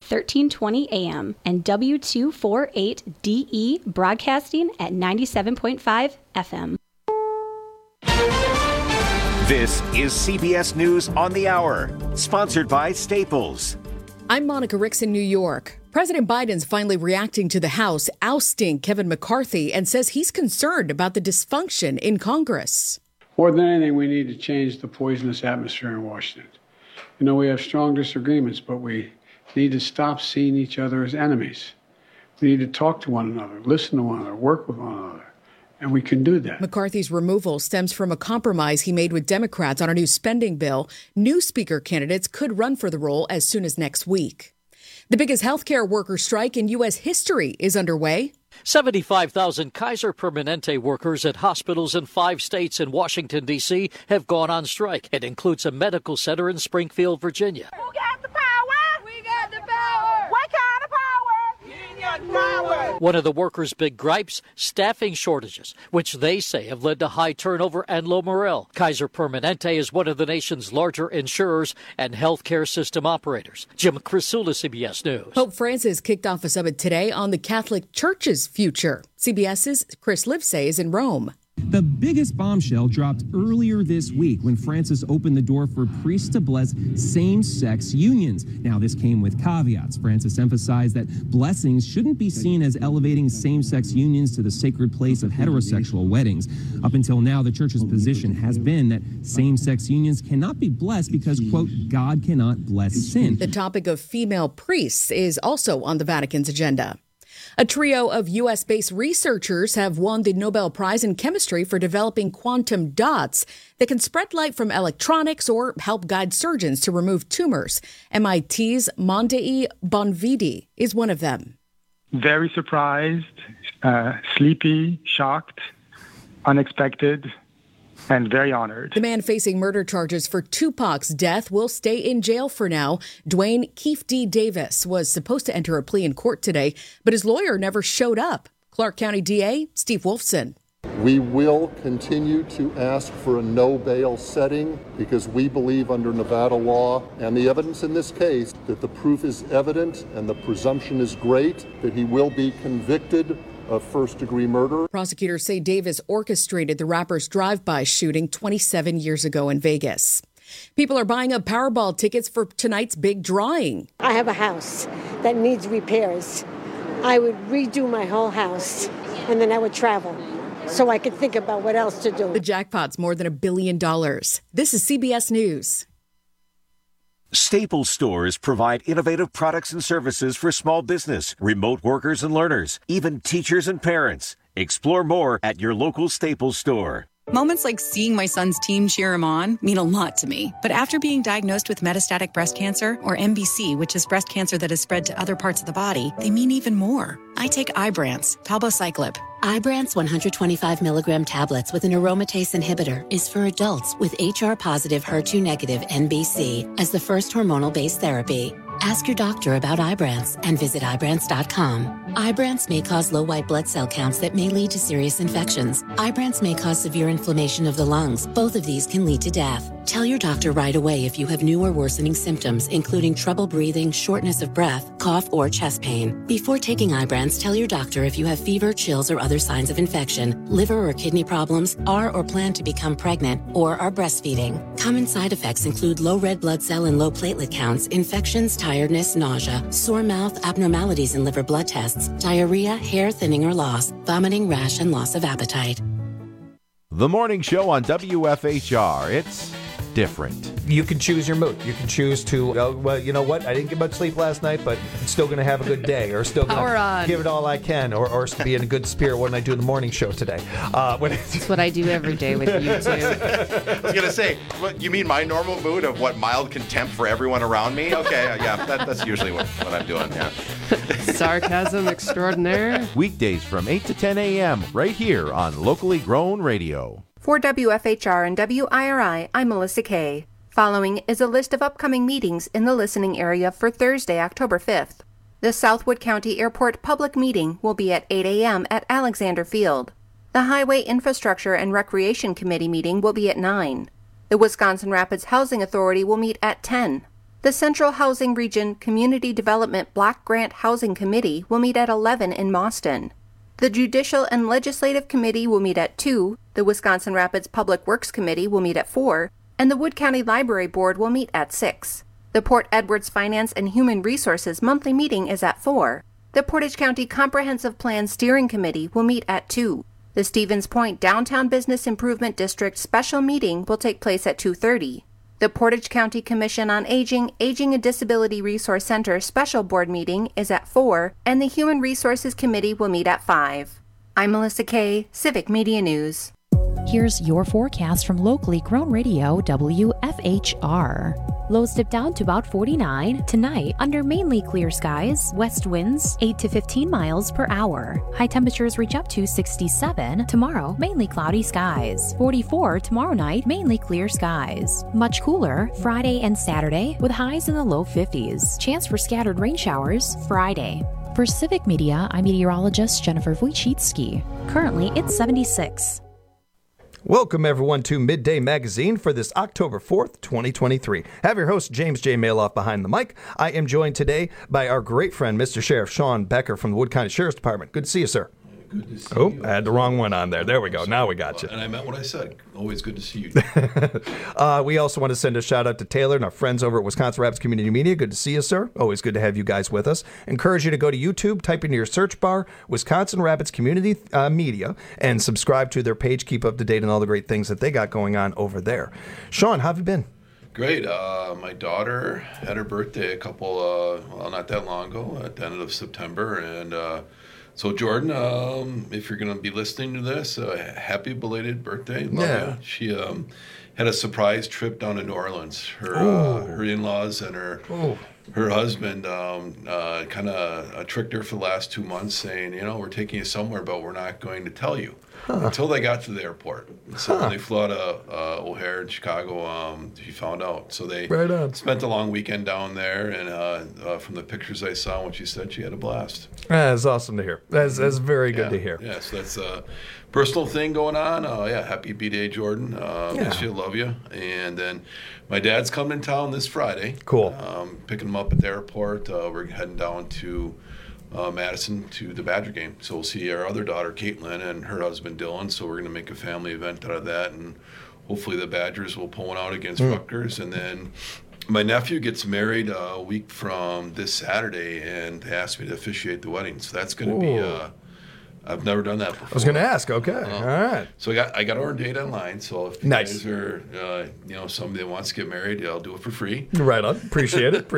1320 AM, and W248DE broadcasting at 97.5 FM. This is CBS News on the Hour, sponsored by Staples. I'm Monica Ricks in New York. President Biden's finally reacting to the House ousting Kevin McCarthy and says he's concerned about the dysfunction in Congress. More than anything, we need to change the poisonous atmosphere in Washington. You know, we have strong disagreements, but we need to stop seeing each other as enemies. We need to talk to one another, listen to one another, work with one another. And we can do that. McCarthy's removal stems from a compromise he made with Democrats on a new spending bill. New speaker candidates could run for the role as soon as next week. The biggest healthcare worker strike in U.S. history is underway. 75,000 Kaiser Permanente workers at hospitals in 5 states and Washington, D.C. have gone on strike. It includes a medical center in Springfield, Virginia. Who got the power? We got the power. What kind of power? Union power. One of the workers' big gripes, staffing shortages, which they say have led to high turnover and low morale. Kaiser Permanente is one of the nation's larger insurers and healthcare system operators. Jim Crisula, CBS News. Pope Francis kicked off a summit today on the Catholic Church's future. CBS's Chris Livesay is in Rome. The biggest bombshell dropped earlier this week when Francis opened the door for priests to bless same-sex unions. Now, this came with caveats. Francis emphasized that blessings shouldn't be seen as elevating same-sex unions to the sacred place of heterosexual weddings. Up until now, the church's position has been that same-sex unions cannot be blessed because, quote, God cannot bless sin. The topic of female priests is also on the Vatican's agenda. A trio of U.S.-based researchers have won the Nobel Prize in Chemistry for developing quantum dots that can spread light from electronics or help guide surgeons to remove tumors. MIT's Mondai Bonvidi is one of them. Very surprised, sleepy, shocked, unexpected, and very honored. The man facing murder charges for Tupac's death will stay in jail for now. Dwayne Keefe D. Davis was supposed to enter a plea in court today, but his lawyer never showed up. Clark County DA Steve Wolfson. We will continue to ask for a no bail setting because we believe under Nevada law and the evidence in this case that the proof is evident and the presumption is great that he will be convicted of first-degree murder. Prosecutors say Davis orchestrated the rapper's drive-by shooting 27 years ago in Vegas. People are buying up Powerball tickets for tonight's big drawing. I have a house that needs repairs. I would redo my whole house, and then I would travel so I could think about what else to do. The jackpot's more than $1 billion. This is CBS News. Staples stores provide innovative products and services for small business, remote workers and learners, even teachers and parents. Explore more at your local Staples store. Moments like seeing my son's team cheer him on mean a lot to me. But after being diagnosed with metastatic breast cancer, or MBC, which is breast cancer that has spread to other parts of the body, they mean even more. I take Ibrance, palbociclib. Ibrance 125 milligram tablets with an aromatase inhibitor is for adults with HR-positive, HER2-negative MBC as the first hormonal-based therapy. Ask your doctor about Ibrance and visit Ibrance.com. Ibrance may cause low white blood cell counts that may lead to serious infections. Ibrance may cause severe inflammation of the lungs. Both of these can lead to death. Tell your doctor right away if you have new or worsening symptoms, including trouble breathing, shortness of breath, cough, or chest pain. Before taking Ibrance, tell your doctor if you have fever, chills, or other signs of infection, liver or kidney problems, are or plan to become pregnant, or are breastfeeding. Common side effects include low red blood cell and low platelet counts, infections, tiredness, nausea, sore mouth, abnormalities in liver blood tests, diarrhea, hair thinning or loss, vomiting, rash, and loss of appetite. The morning show on WFHR. It's different. You can choose your mood. You can choose to, well, you know what? I didn't get much sleep last night, but I'm still going to have a good day, or still going to give it all I can, or be in a good spirit when I do the morning show today. That's what I do every day with you two. I was going to say, you mean my normal mood of what, mild contempt for everyone around me? Okay, yeah, that's usually what I'm doing, yeah. Sarcasm extraordinaire. Weekdays from 8 to 10 a.m. right here on Locally Grown Radio. For WFHR and WIRI, I'm Melissa Kay. Following is a list of upcoming meetings in the listening area for Thursday, October 5th. The Southwood County Airport public meeting will be at 8 a.m. at Alexander Field. The Highway Infrastructure and Recreation Committee meeting will be at 9. The Wisconsin Rapids Housing Authority will meet at 10. The Central Housing Region Community Development Block Grant Housing Committee will meet at 11 in Mauston. The Judicial and Legislative Committee will meet at 2, the Wisconsin Rapids Public Works Committee will meet at 4, and the Wood County Library Board will meet at 6. The Port Edwards Finance and Human Resources monthly meeting is at 4. The Portage County Comprehensive Plan Steering Committee will meet at 2. The Stevens Point Downtown Business Improvement District special meeting will take place at 2:30. The Portage County Commission on Aging, Aging and Disability Resource Center special board meeting is at 4, and the Human Resources Committee will meet at 5. I'm Melissa Kay, Civic Media News. Here's your forecast from locally grown radio WFHR. Lows dip down to about 49 tonight under mainly clear skies, west winds 8 to 15 miles per hour. High temperatures reach up to 67 tomorrow, mainly cloudy skies. 44 tomorrow night, mainly clear skies. Much cooler Friday and Saturday with highs in the low 50s. Chance for scattered rain showers Friday. For Civic Media, I'm meteorologist Jennifer Wojcicki. Currently, it's 76. Welcome, everyone, to Midday Magazine for this October 4th, 2023. I have your host, James J. Maloff, behind the mic. I am joined today by our great friend, Mr. Sheriff Sean Becker from the Wood County Sheriff's Department. Good to see you, sir. Good to see you. I had the wrong one on there. There we go. Now we got you. And I meant what I said. Always good to see you. We also want to send a shout out to Taylor and our friends over at Wisconsin Rapids Community Media. Good to see you, sir. Always good to have you guys with us. Encourage you to go to YouTube, type into your search bar Wisconsin Rapids Community Media, and subscribe to their page. Keep up to date on all the great things that they got going on over there. Sean, how have you been? Great. My daughter had her birthday not that long ago, at the end of September, and so, Jordan, if you're going to be listening to this, happy belated birthday. Love you. She had a surprise trip down to New Orleans. Her in-laws and her husband kind of tricked her for the last 2 months, saying, we're taking you somewhere, but we're not going to tell you until they got to the airport. So when they flew out of O'Hare in Chicago, she found out. So they spent a long weekend down there, and from the pictures I saw when she said, she had a blast. That's awesome to hear. That's very good to hear. Yeah, so that's a personal thing going on. Happy B-Day, Jordan. Miss you, love you. And then my dad's coming in town this Friday. Cool. Picking him up at the airport. We're heading down to Madison to the Badger game. So we'll see our other daughter, Caitlin, and her husband, Dylan. So we're going to make a family event out of that, and hopefully the Badgers will pull one out against Rutgers. And then my nephew gets married a week from this Saturday, and they asked me to officiate the wedding. So that's going to be I've never done that before. I was going to ask. Okay. All right. So I got ordained online. So if you guys are, somebody that wants to get married, I'll do it for free. Right on. Appreciate it.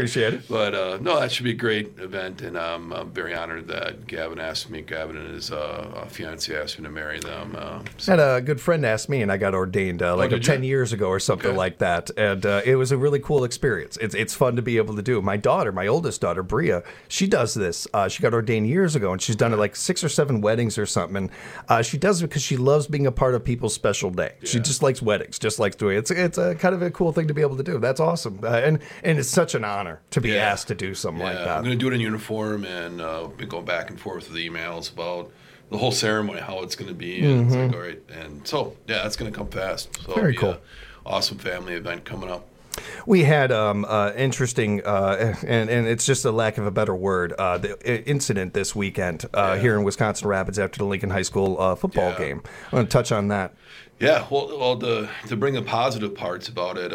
But no, that should be a great event, and I'm very honored that Gavin and his fiance asked me to marry them. I had a good friend ask me, and I got ordained 10 years ago or something like that, and it was a really cool experience. It's fun to be able to do. My oldest daughter, Bria, she does this. She got ordained years ago, and she's done it like 6 or 7 weddings or something. She does it because she loves being a part of people's special day. Yeah. She just likes weddings, just likes doing it. It's a kind of a cool thing to be able to do. That's awesome. And it's such an honor to be asked to do something like that. I'm going to do it in uniform, and been going back and forth with emails about the whole ceremony, how it's going to be. And it's like, all right. And so, that's going to come fast. So very cool. Awesome family event coming up. We had interesting, and it's just a lack of a better word, the incident this weekend here in Wisconsin Rapids after the Lincoln High School football game. I want to touch on that. Yeah, well, to bring the positive parts about it,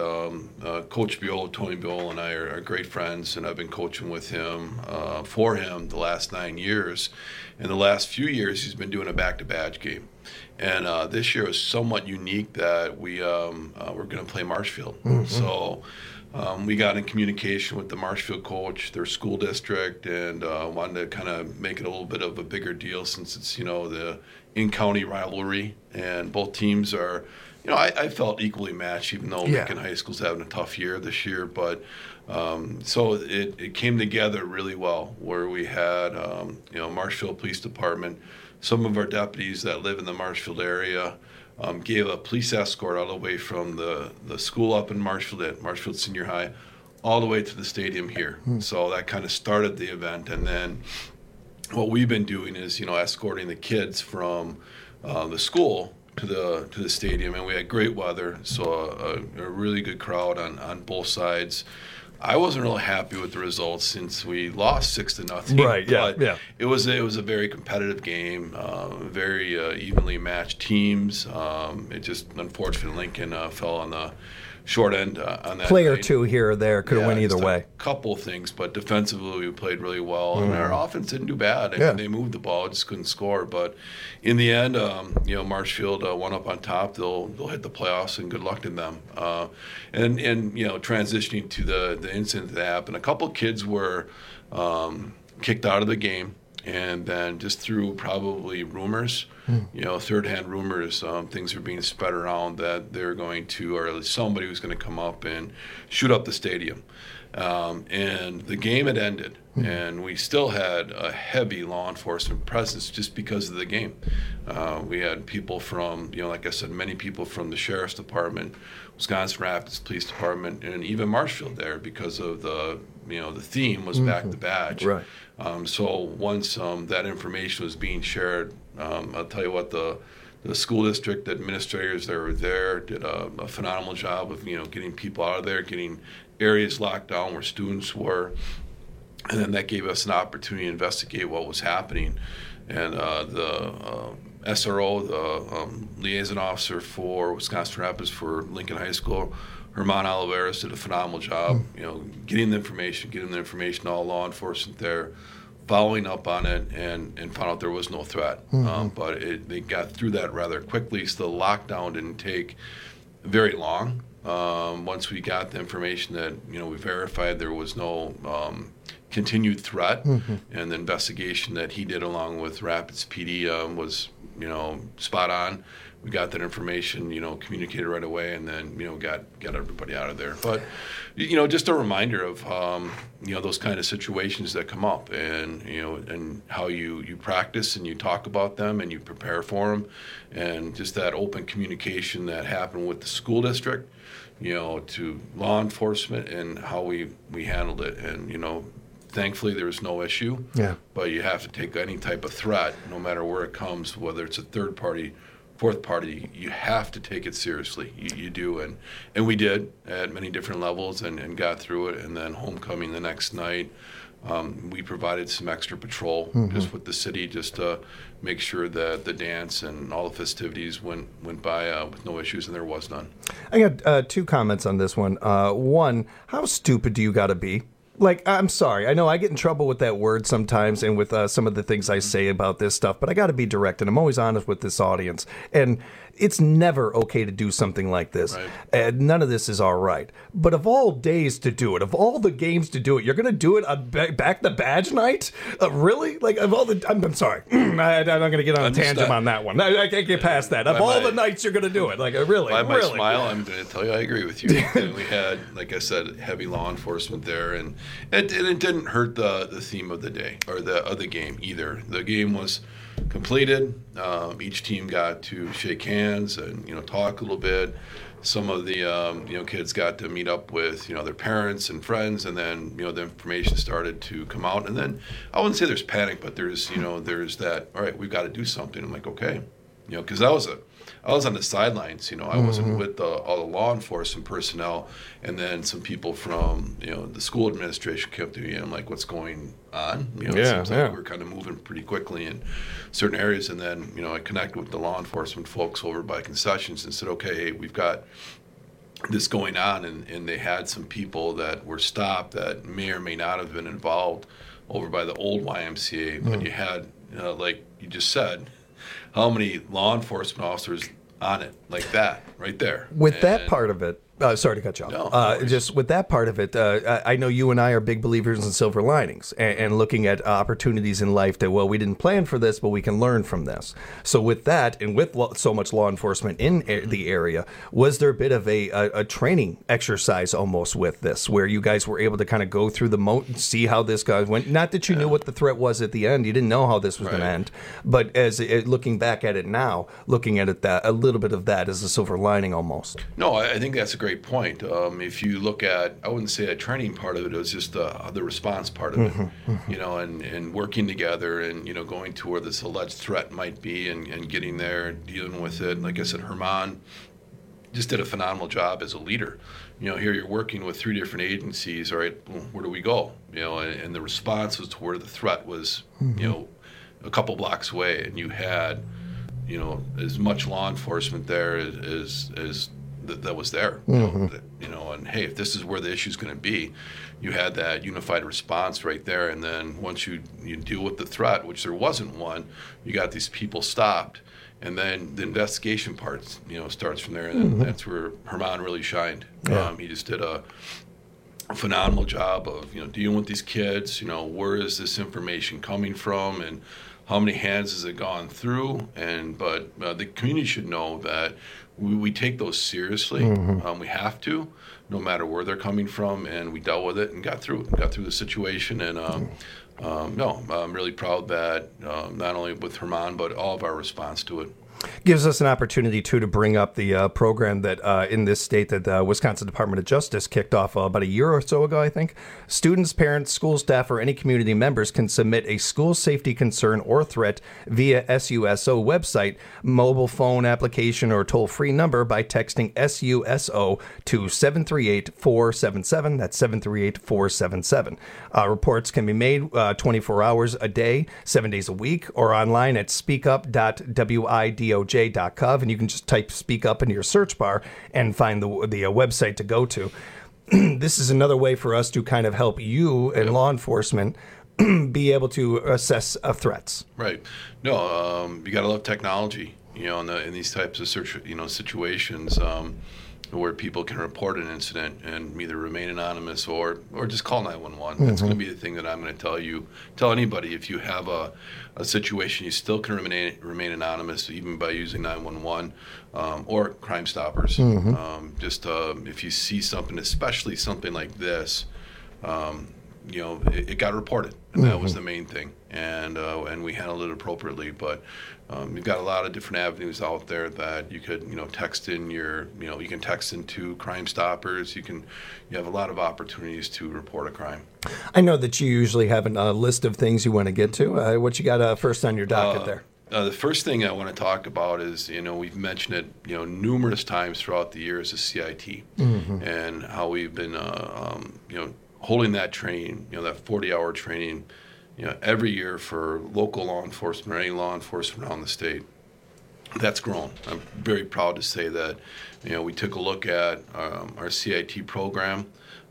Coach Buell, Tony Buell, and I are great friends, and I've been coaching with him, for him, the last 9 years. In the last few years, he's been doing a back-to-badge game. And this year was somewhat unique that we're going to play Marshfield. So we got in communication with the Marshfield coach, their school district, and wanted to kind of make it a little bit of a bigger deal since it's, the in-county rivalry. And both teams are, I felt equally matched, even though Lincoln High School's having a tough year this year. But so it came together really well, where we had, Marshfield Police Department. Some of our deputies that live in the Marshfield area gave a police escort all the way from the school up in Marshfield at Marshfield Senior High all the way to the stadium here. So that kind of started the event. And then what we've been doing is, escorting the kids from the school to the stadium. And we had great weather, so a really good crowd on both sides. I wasn't really happy with the results since we lost 6-0. Right. Yeah. But it was a very competitive game, very evenly matched teams. It just unfortunately Lincoln fell on the short end on that. Play or night. two here or there could have went either way. A couple things, but defensively we played really well, and our offense didn't do bad. I mean, they moved the ball, just couldn't score. But in the end, Marshfield won up on top. They'll hit the playoffs, and good luck to them. And transitioning to the incident that happened, a couple kids were kicked out of the game. And then just through probably rumors, third-hand rumors, things are being spread around that they're going to, or at least somebody was going to come up and shoot up the stadium. And the game had ended, and we still had a heavy law enforcement presence just because of the game. We had people from, like I said, many people from the Sheriff's Department, Wisconsin Rapids Police Department, and even Marshfield there because of the theme was back the badge. Right. So once that information was being shared, I'll tell you what, the school district administrators that were there did a phenomenal job of getting people out of there, getting areas locked down where students were, and then that gave us an opportunity to investigate what was happening. And the SRO, the liaison officer for Wisconsin Rapids for Lincoln High School, Herman Oliveras, did a phenomenal job, getting the information to all law enforcement there, following up on it, and found out there was no threat. But they got through that rather quickly, so the lockdown didn't take very long. Once we got the information that, we verified there was no continued threat, and the investigation that he did along with Rapids PD was, spot on. We got that information, communicated right away, and then, got everybody out of there. But, just a reminder of, those kind of situations that come up, and, and how you practice and you talk about them and you prepare for them, and just that open communication that happened with the school district, to law enforcement and how we handled it. And, thankfully there was no issue. Yeah. But you have to take any type of threat, no matter where it comes, whether it's a third party, fourth party, you have to take it seriously. You do, and we did at many different levels and got through it. And then homecoming the next night, we provided some extra patrol just with the city, just to make sure that the dance and all the festivities went by with no issues, and there was none. I got two comments on this one. One, how stupid do you got to be? Like, I'm sorry. I know I get in trouble with that word sometimes and with some of the things I say about this stuff, but I got to be direct, and I'm always honest with this audience. And it's never okay to do something like this. Right. And none of this is all right. But of all days to do it, of all the games to do it, you're going to do it on back the badge night? Really? Like, of all the... I'm sorry. I'm not going to get on a tangent on that one. I can't get past that. Of all the nights you're going to do it. Like, really? By my smile, I'm going to tell you I agree with you. And we had, like I said, heavy law enforcement there, and it didn't hurt the theme of the day or the game either. The game was completed. Each team got to shake hands and talk a little bit. Some of the kids got to meet up with their parents and friends, and then the information started to come out. And then I wouldn't say there's panic, but there's there's that, all right, we've got to do something. I'm like, okay, because I was on the sidelines. I wasn't with all the law enforcement personnel, and then some people from the school administration came to me, and I'm like, what's going on? It seems like we're kind of moving pretty quickly in certain areas, and then I connected with the law enforcement folks over by concessions and said, okay, hey, we've got this going on, and they had some people that were stopped that may or may not have been involved over by the old YMCA, but you had like you just said, how many law enforcement officers on it like that right there? With that part of it, sorry to cut you off. No, just with that part of it, I know you and I are big believers in silver linings and looking at opportunities in life that, well, we didn't plan for this, but we can learn from this. So with that, and with so much law enforcement in the area, was there a bit of a training exercise almost with this, where you guys were able to kind of go through the moat and see how this guy went? Not that you knew what the threat was at the end. You didn't know how this was going to end. But as looking back at it now, looking at it, that a little bit of that is a silver lining almost. No, I think that's a great point. If you look at, I wouldn't say a training part of it was just the response part of it, and working together and, going to where this alleged threat might be and getting there and dealing with it. Like I said, Herman just did a phenomenal job as a leader. Here you're working with 3 different agencies. All right, well, where do we go? And the response was to where the threat was, a couple blocks away, and you had, as much law enforcement there as that was there. And hey, if this is where the issue is going to be, you had that unified response right there. And then once you deal with the threat, which there wasn't one, you got these people stopped. And then the investigation part, starts from there, and that's where Herman really shined. Yeah. He just did a phenomenal job of, dealing with these kids. Where is this information coming from, and how many hands has it gone through? But the community should know that we take those seriously. We have to, no matter where they're coming from, and we dealt with it and got through the situation. And I'm really proud that not only with Herman, but all of our response to it. Gives us an opportunity, too, to bring up the program that in this state that the Wisconsin Department of Justice kicked off about a year or so ago, I think. Students, parents, school staff, or any community members can submit a school safety concern or threat via SUSO website, mobile phone application, or toll-free number by texting SUSO to 738-477. That's 738-477. Reports can be made 24 hours a day, 7 days a week, or online at speakup.widoj.gov, and you can just type Speak Up into your search bar and find the website to go to. This is another way for us to kind of help you and law enforcement be able to assess threats. Right. No, you got to love technology, in these types of situations where people can report an incident and either remain anonymous or just call 911. That's going to be the thing that I'm going to tell anybody. If you have a situation, you still can remain anonymous, even by using 911 or Crime Stoppers. If you see something, especially something like this, it got reported, and that was the main thing, and we handled it appropriately. But you've got a lot of different avenues out there that you could, text in you can text into Crime Stoppers. You have a lot of opportunities to report a crime. I know that you usually have a list of things you want to get to. What you got first on your docket there? The first thing I want to talk about is, we've mentioned it, numerous times throughout the years, is CIT, and how we've been, holding that training, that 40-hour training, every year for local law enforcement or any law enforcement around the state. That's grown. I'm very proud to say that, we took a look at our CIT program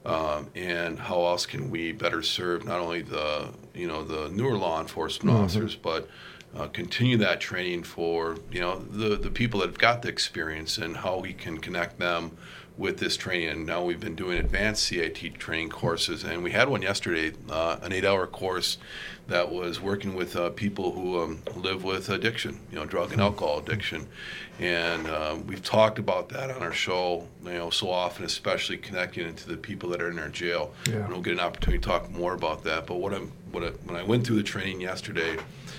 and how else can we better serve not only the newer law enforcement officers, but continue that training for, the people that have got the experience, and how we can connect them with this training. And now we've been doing advanced CIT training courses, and we had one yesterday, an 8-hour course that was working with people who live with addiction, drug and alcohol addiction. And we've talked about that on our show, so often, especially connecting it to the people that are in our jail. And we'll get an opportunity to talk more about that. But when I went through the training yesterday,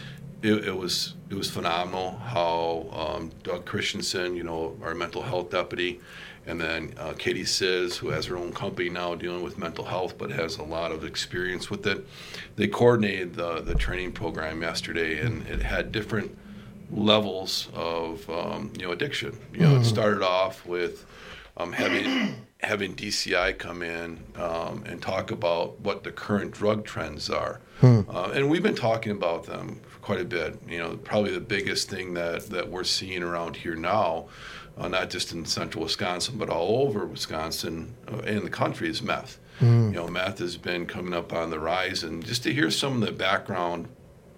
it was phenomenal how Doug Christensen, our mental health deputy, and then Katie Sizz, who has her own company now dealing with mental health but has a lot of experience with it. They coordinated the training program yesterday, and it had different levels of addiction. It started off with having DCI come in and talk about what the current drug trends are. And we've been talking about them for quite a bit. Probably the biggest thing that we're seeing around here now, not just in central Wisconsin, but all over Wisconsin and the country, is meth. Meth has been coming up on the rise, and just to hear some of the background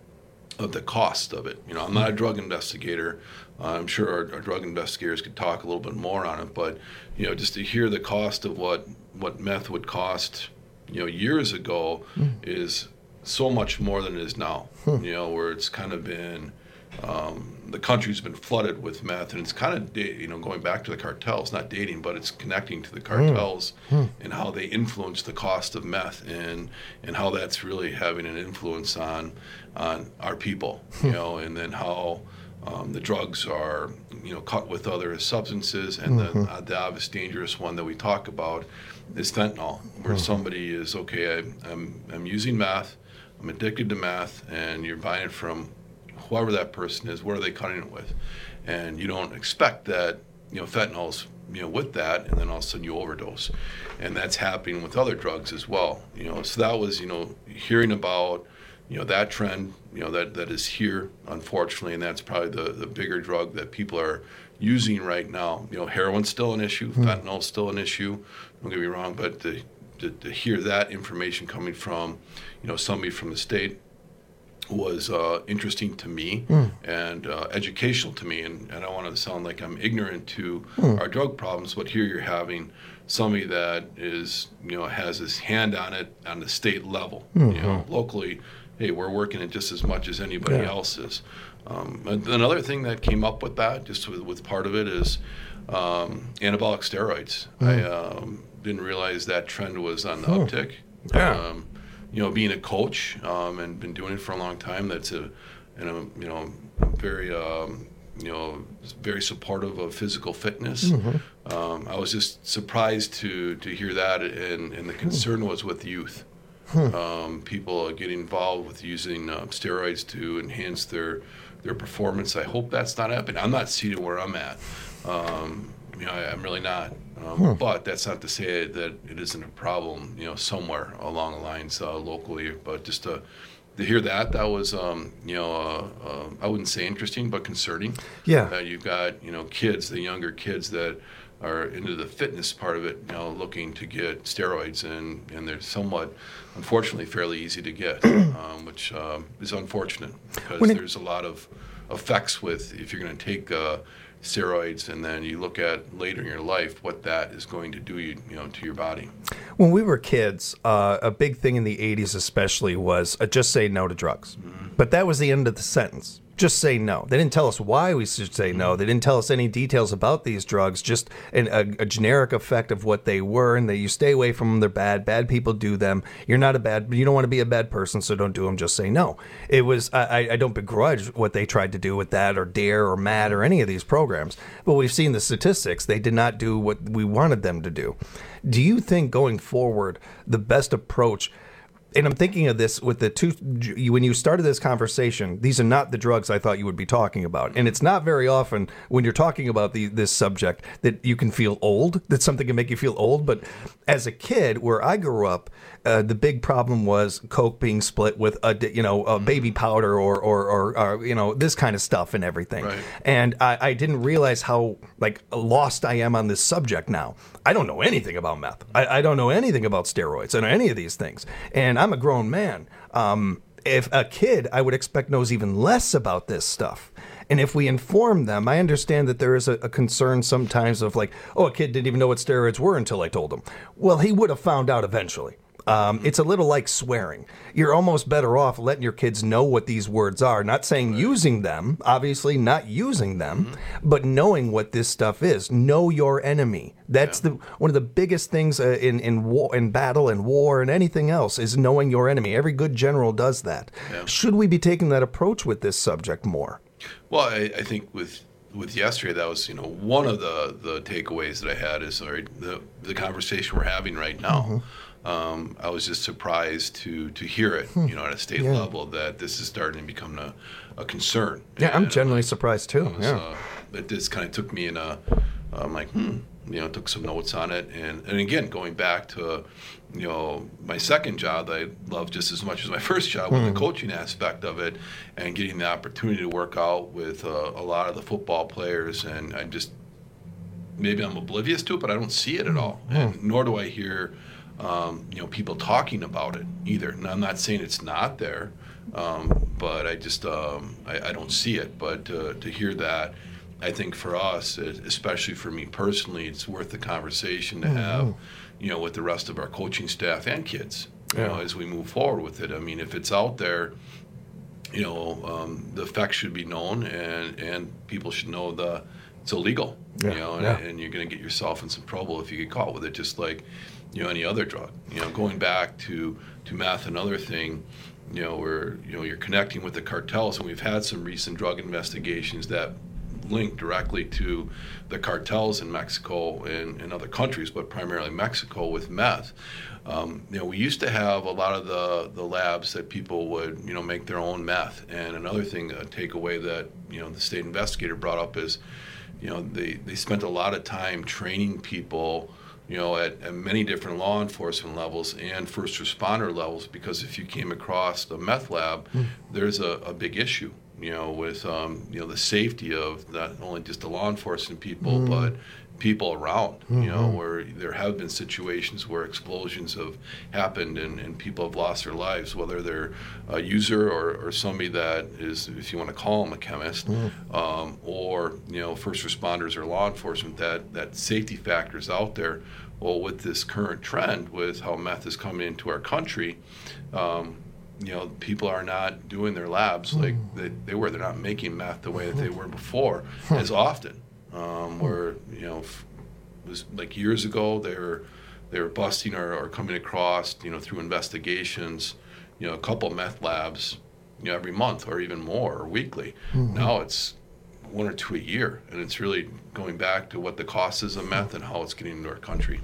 of the cost of it. I'm not a drug investigator. I'm sure our drug investigators could talk a little bit more on it, but just to hear the cost of what meth would cost, years ago, is so much more than it is now. Where it's kind of been, the country's been flooded with meth, and it's kind of going back to the cartels, not dating, but it's connecting to the cartels and how they influence the cost of meth, and how that's really having an influence on our people. And then how the drugs are cut with other substances, and the obvious dangerous one that we talk about is fentanyl, where somebody is, okay, I'm using meth, I'm addicted to meth, and you're buying it from whoever that person is. What are they cutting it with? And you don't expect that fentanyl's, with that, and then all of a sudden you overdose. And that's happening with other drugs as well. So that was, hearing about, that trend, that is here, unfortunately, and that's probably the bigger drug that people are using right now. Heroin's still an issue, fentanyl's still an issue, don't get me wrong, but to hear that information coming from, somebody from the state was interesting to me and educational to me, and I don't want to sound like I'm ignorant to our drug problems, but here you're having somebody that is, has his hand on it on the state level. Locally, hey, we're working it just as much as anybody else is. Another thing that came up with that, just with part of it, is anabolic steroids. I didn't realize that trend was on the uptick. Being a coach and been doing it for a long time, that's very very supportive of physical fitness. I was just surprised to hear that, and the concern was with youth. People getting involved with using steroids to enhance their performance. I hope that's not happening. I'm not seeing where I'm at. I'm really not. But that's not to say that it isn't a problem, somewhere along the lines locally. But just to hear that was, I wouldn't say interesting, but concerning. Yeah. You've got, kids, the younger kids that are into the fitness part of it, looking to get steroids, and they're somewhat, unfortunately, fairly easy to get, which is unfortunate because there's a lot of effects with if you're going to take steroids, and then you look at later in your life what that is going to do to your body. When we were kids, a big thing in the 80s especially was just say no to drugs. But that was the end of the sentence. Just say no. They didn't tell us why we should say no. They didn't tell us any details about these drugs, just a generic effect of what they were, and that you stay away from them. They're bad. Bad people do them. You don't want to be a bad person, so don't do them. Just say no. It was, I don't begrudge what they tried to do with that, or DARE, or MAD, or any of these programs, but we've seen the statistics. They did not do what we wanted them to do. Do you think going forward, the best approach, and I'm thinking of this with the two, when you started this conversation, these are not the drugs I thought you would be talking about. And it's not very often when you're talking about this subject that you can feel old, that something can make you feel old. But as a kid, where I grew up, the big problem was Coke being split with a baby powder or this kind of stuff and everything. Right. And I didn't realize how lost I am on this subject now. I don't know anything about meth. I don't know anything about steroids and any of these things. And I'm a grown man. If a kid, I would expect, knows even less about this stuff. And if we inform them, I understand that there is a concern sometimes of a kid didn't even know what steroids were until I told him. Well, he would have found out eventually. It's a little like swearing. You're almost better off letting your kids know what these words are. Not saying using them, obviously not using them, but knowing what this stuff is. Know your enemy. That's one of the biggest things in war, in battle and war and anything else is knowing your enemy. Every good general does that. Yeah. Should we be taking that approach with this subject more? Well, I think with yesterday, that was one of the takeaways that I had is the conversation we're having right now. I was just surprised to hear it, at a state level, that this is starting to become a concern. Yeah, I'm generally surprised too. It just kind of took me in I'm like, took some notes on it. And again, going back to, my second job that I love just as much as my first job with the coaching aspect of it and getting the opportunity to work out with a lot of the football players. And I just, maybe I'm oblivious to it, but I don't see it at all. And nor do I hear people talking about it either. And I'm not saying it's not there, but I just I don't see it. But to hear that, I think for us, especially for me personally, it's worth the conversation to have, with the rest of our coaching staff and kids, as we move forward with it. I mean, if it's out there, the effects should be known, and people should know it's illegal, and you're going to get yourself in some trouble if you get caught with it, just like any other drug. Going back to meth, another thing, where you're connecting with the cartels, and we've had some recent drug investigations that linked directly to the cartels in Mexico and other countries, but primarily Mexico with meth. We used to have a lot of the labs that people would, make their own meth. And another thing, a takeaway that, the state investigator brought up is, they spent a lot of time training people, at many different law enforcement levels and first responder levels, because if you came across the meth lab, there's a big issue, with, the safety of not only just the law enforcement people, but people around, where there have been situations where explosions have happened and people have lost their lives, whether they're a user or somebody that is, if you want to call them a chemist, or, first responders or law enforcement, that safety factor is out there. Well, with this current trend, with how meth is coming into our country, people are not doing their labs like they were. They're not making meth the way that they were before as often. Where it was like years ago they were busting or coming across through investigations a couple meth labs every month or even more or weekly. Now it's 1 or 2 a year, and it's really going back to what the cost is of meth and how it's getting into our country.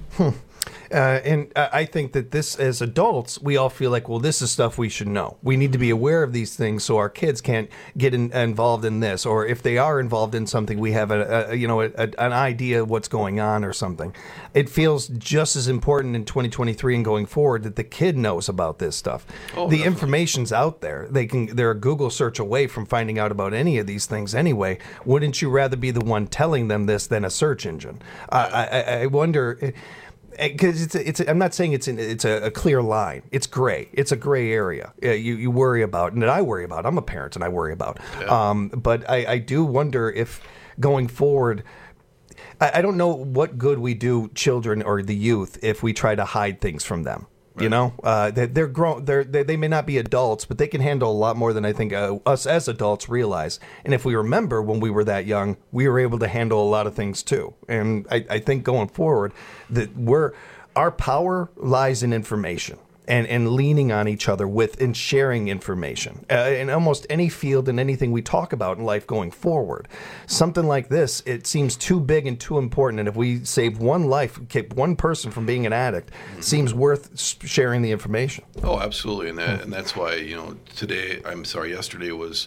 And I think that this, as adults, we all feel like, well, this is stuff we should know. We need to be aware of these things so our kids can't get involved in this, or if they are involved in something, we have an idea of what's going on or something. It feels just as important in 2023 and going forward that the kid knows about this stuff. The information's out there. They're a Google search away from finding out about any of these things anyway. Wouldn't you rather be the one telling them this than a search engine? I wonder. Because I'm not saying it's a clear line. It's gray. It's a gray area. You worry about, and that I worry about. I'm a parent, and I worry about. Yeah. But I do wonder if going forward, I don't know what good we do children or the youth if we try to hide things from them. Right. They're grown. They may not be adults, but they can handle a lot more than I think us as adults realize. And if we remember when we were that young, we were able to handle a lot of things too. And I think going forward, that our power lies in information and leaning on each other and sharing information in almost any field and anything we talk about in life going forward. Something like this, it seems too big and too important. And if we save one life, keep one person from being an addict, it seems worth sharing the information. Oh, absolutely. And that's why, yesterday was,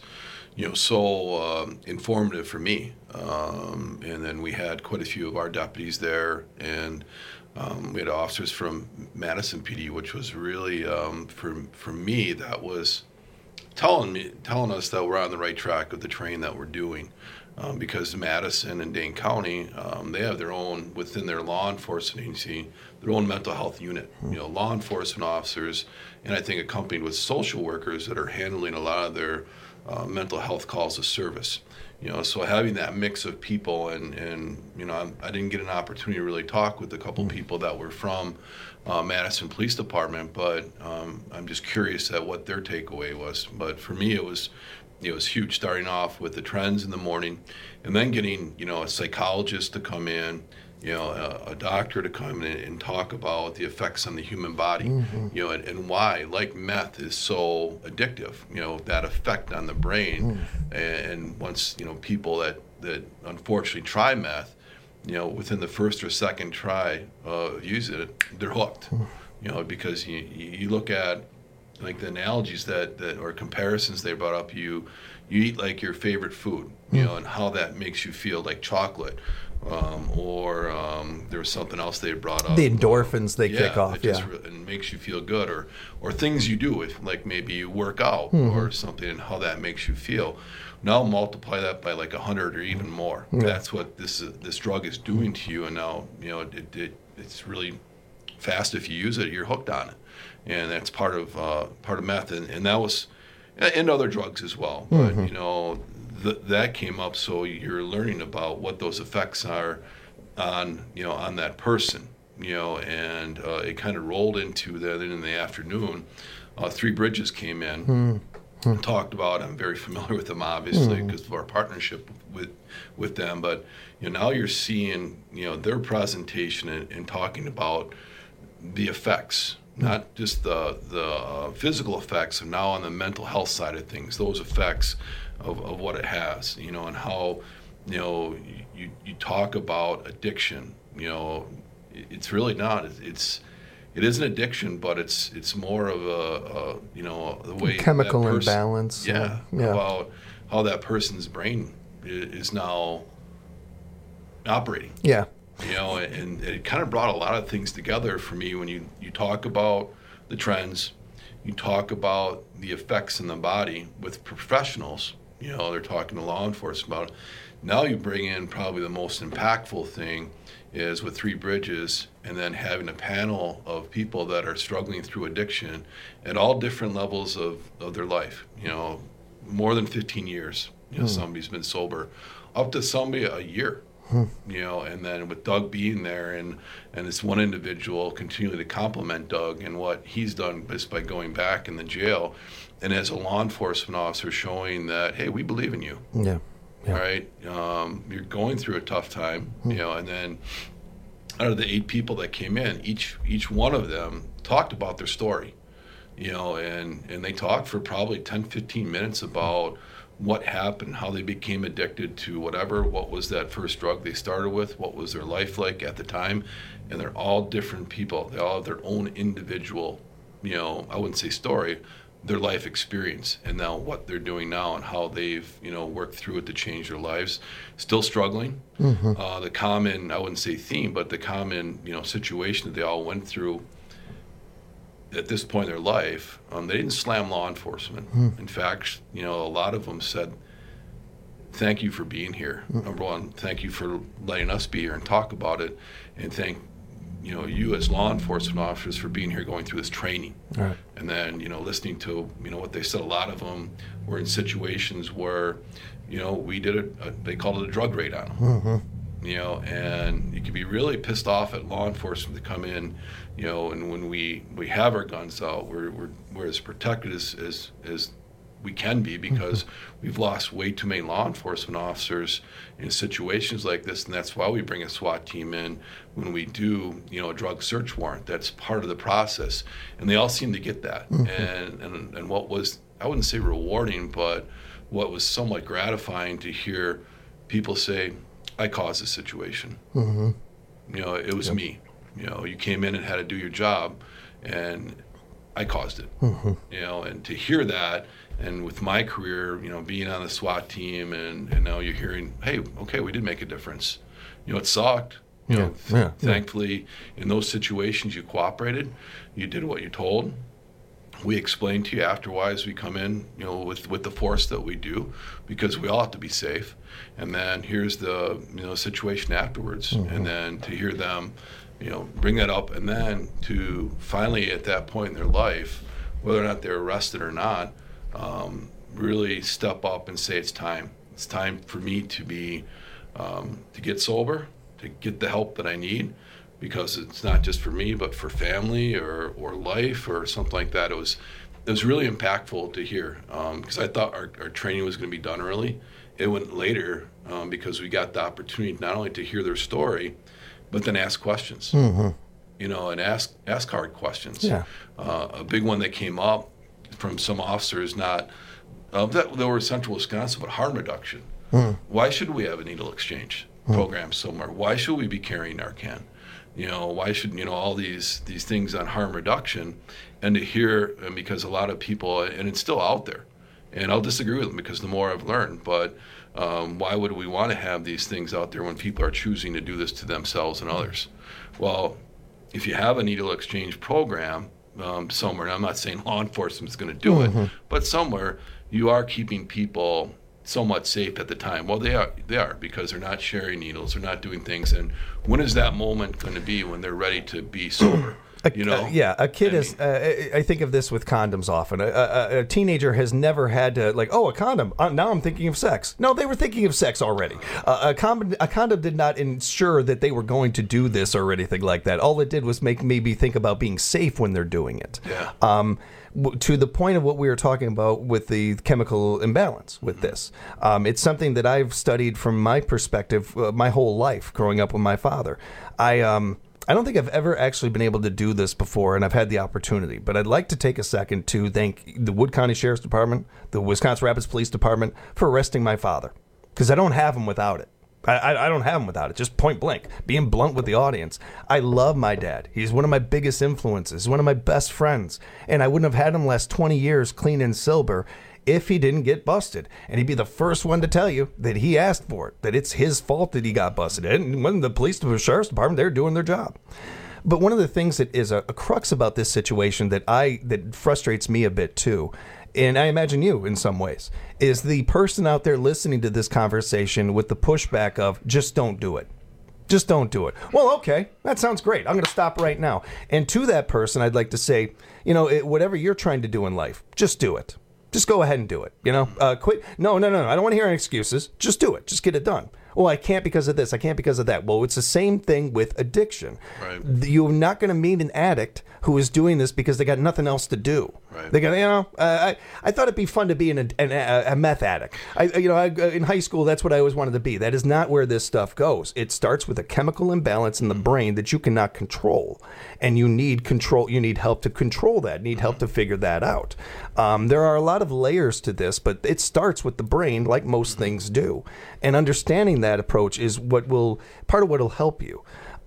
so informative for me. And then we had quite a few of our deputies there, and we had officers from Madison PD, which was really, for me, that was telling us that we're on the right track with the training that we're doing. Because Madison and Dane County, they have their own, within their law enforcement agency, their own mental health unit. Law enforcement officers, and I think accompanied with social workers that are handling a lot of their mental health calls of service. So having that mix of people, and I didn't get an opportunity to really talk with a couple people that were from Madison Police Department, but I'm just curious at what their takeaway was. But for me, it was huge, starting off with the trends in the morning, and then getting a psychologist to come in, a doctor to come in and talk about the effects on the human body, and why, like meth, is so addictive, that effect on the brain. And once, people that unfortunately try meth, within the first or second try of using it, they're hooked, because you look at, like, the analogies that or comparisons they brought up, you eat like your favorite food, and how that makes you feel, like chocolate. Or there was something else they brought up. The endorphins they kick off, and makes you feel good, or things you do, if like maybe you work out or something, and how that makes you feel. Now multiply that by like 100 or even more. That's what this drug is doing to you, and now it's really fast. If you use it, you're hooked on it, and that's part of meth, and that was, and other drugs as well. But that came up, so you're learning about what those effects are on that person, and it kind of rolled into that. Then in the afternoon, Three Bridges came in and talked about. I'm very familiar with them, obviously, because of our partnership with them. But now you're seeing their presentation and talking about the effects. Not just the physical effects, and now on the mental health side of things, those effects of what it has, and how you know, you talk about addiction. You know, it's really not. It is an addiction, but it's more of a you know, the way chemical that person, imbalance. Yeah, about how that person's brain is now operating. Yeah. You know, and it kind of brought a lot of things together for me when you talk about the trends, you talk about the effects in the body with professionals. You know, they're talking to law enforcement about it. Now you bring in probably the most impactful thing is with Three Bridges, and then having a panel of people that are struggling through addiction at all different levels of their life. You know, more than 15 years, you know, somebody's been sober, up to somebody a year. You know, and then with Doug being there and this one individual continuing to compliment Doug and what he's done just by going back in the jail, and as a law enforcement officer showing that, hey, we believe in you. Yeah. All right, you're going through a tough time, you know, and then out of the 8 people that came in, each one of them talked about their story, you know, and they talked for probably 10, 15 minutes about what happened, how they became addicted to whatever, what was that first drug they started with, what was their life like at the time, and they're all different people. They all have their own individual, you know, I wouldn't say story, their life experience, and now what they're doing now and how they've, you know, worked through it to change their lives. Still struggling. The common, I wouldn't say theme, but the common, you know, situation that they all went through at this point in their life, they didn't slam law enforcement. In fact, you know, a lot of them said, thank you for being here. Number one, thank you for letting us be here and talk about it, and thank, you know, you as law enforcement officers for being here going through this training. Right. And then, you know, listening to, you know, what they said, a lot of them were in situations where, you know, we did they called it a drug raid on them. You know, and you could be really pissed off at law enforcement to come in, you know, and when we have our guns out, we're as protected as we can be, because we've lost way too many law enforcement officers in situations like this, and that's why we bring a SWAT team in when we do, you know, a drug search warrant. That's part of the process, and they all seem to get that. And what was, I wouldn't say rewarding, but what was somewhat gratifying to hear people say, I caused this situation. You know, it was me. You know, you came in and had to do your job, and I caused it. You know, and to hear that, and with my career, you know, being on the SWAT team, and now you're hearing, hey, okay, we did make a difference. You know, it sucked. You know, thankfully, in those situations, you cooperated. You did what you told. We explain to you afterwards we come in, you know, with the force that we do, because we all have to be safe. And then here's the, you know, situation afterwards. And then to hear them, you know, bring that up, and then to finally at that point in their life, whether or not they're arrested or not, really step up and say it's time. It's time for me to be, to get sober, to get the help that I need. Because it's not just for me, but for family or life or something like that. It was really impactful to hear, because I thought our training was going to be done early. It went later, because we got the opportunity not only to hear their story, but then ask questions. You know, and ask hard questions. A big one that came up from some officers, not that they were in Central Wisconsin, but harm reduction. Why should we have a needle exchange program somewhere? Why should we be carrying Narcan? You know, why should, you know, all these things on harm reduction, and to hear, and because a lot of people, and it's still out there, and I'll disagree with them because the more I've learned, but why would we want to have these things out there when people are choosing to do this to themselves and others? Well, if you have a needle exchange program somewhere, and I'm not saying law enforcement is going to do it, but somewhere you are keeping people somewhat safe at the time. Well, they are because they're not sharing needles, they're not doing things. And when is that moment going to be when they're ready to be sober? You know? A kid is. I think of this with condoms often. A teenager has never had to, like, oh, a condom. Now I'm thinking of sex. No, they were thinking of sex already. A condom did not ensure that they were going to do this or anything like that. All it did was make maybe think about being safe when they're doing it. To the point of what we were talking about with the chemical imbalance with this. It's something that I've studied from my perspective my whole life growing up with my father. I don't think I've ever actually been able to do this before, and I've had the opportunity. But I'd like to take a second to thank the Wood County Sheriff's Department, the Wisconsin Rapids Police Department, for arresting my father, because I don't have him without it. I don't have them without it. Just point blank, being blunt with the audience. I love my dad. He's one of my biggest influences, one of my best friends. And I wouldn't have had him last 20 years clean and sober if he didn't get busted. And he'd be the first one to tell you that he asked for it, that it's his fault that he got busted. And when the police and the sheriff's department, they're doing their job. But one of the things that is a crux about this situation that frustrates me a bit too, and I imagine you in some ways, is the person out there listening to this conversation with the pushback of just don't do it. Just don't do it. Well, okay, that sounds great. I'm going to stop right now. And to that person, I'd like to say, whatever you're trying to do in life, just do it. Just go ahead and do it. Quit. No. I don't want to hear any excuses. Just do it. Just get it done. Oh, I can't because of this. I can't because of that. Well, it's the same thing with addiction. Right. You're not going to meet an addict who is doing this because they got nothing else to do. Right. They got, I thought it'd be fun to be a meth addict. In high school, that's what I always wanted to be. That is not where this stuff goes. It starts with a chemical imbalance in the brain that you cannot control, and you need control. You need help to control that. You need help to figure that out. There are a lot of layers to this, but it starts with the brain, like most things do, and understanding that approach is part of what will help you.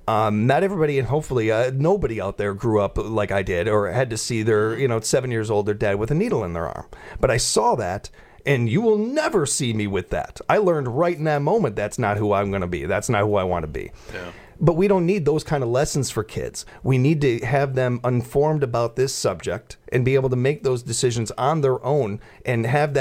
Not everybody, and hopefully nobody out there grew up like I did or had to see their, 7 years old, their dad with a needle in their arm. But I saw that, and you will never see me with that. I learned right in that moment that's not who I'm going to be. That's not who I want to be. Yeah. But we don't need those kind of lessons for kids. We need to have them informed about this subject and be able to make those decisions on their own and have